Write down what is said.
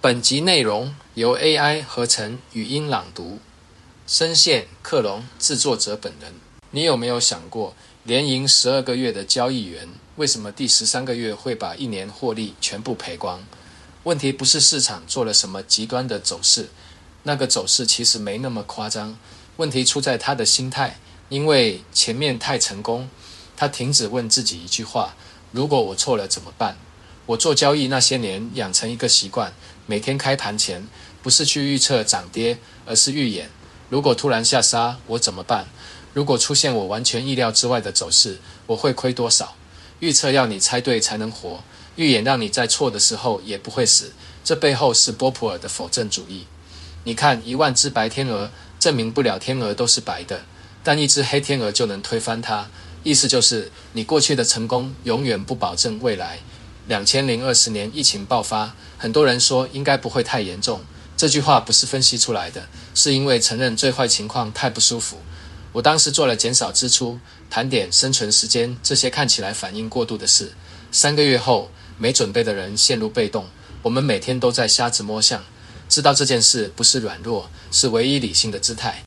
本集内容由 AI 合成语音朗读，声线克隆，制作者本人。你有没有想过，连赢12个月的交易员，为什么第13个月会把1年获利全部赔光？问题不是市场做了什么极端的走势，那个走势其实没那么夸张。问题出在他的心态，因为前面太成功，他停止问自己一句话：如果我错了怎么办？我做交易那些年养成一个习惯，每天开盘前不是去预测涨跌，而是预演。如果突然下杀，我怎么办？如果出现我完全意料之外的走势，我会亏多少？预测要你猜对才能活，预演让你在错的时候也不会死。这背后是波普尔的否证主义。你看1万只白天鹅，证明不了天鹅都是白的，但一只黑天鹅就能推翻它。意思就是你过去的成功永远不保证未来。2020年疫情爆发，很多人说应该不会太严重，这句话不是分析出来的，是因为承认最坏情况太不舒服。我当时做了减少支出、盘点生存时间这些看起来反应过度的事。3个月后，没准备的人陷入被动，我们每天都在瞎子摸象。知道这件事不是软弱，是唯一理性的姿态。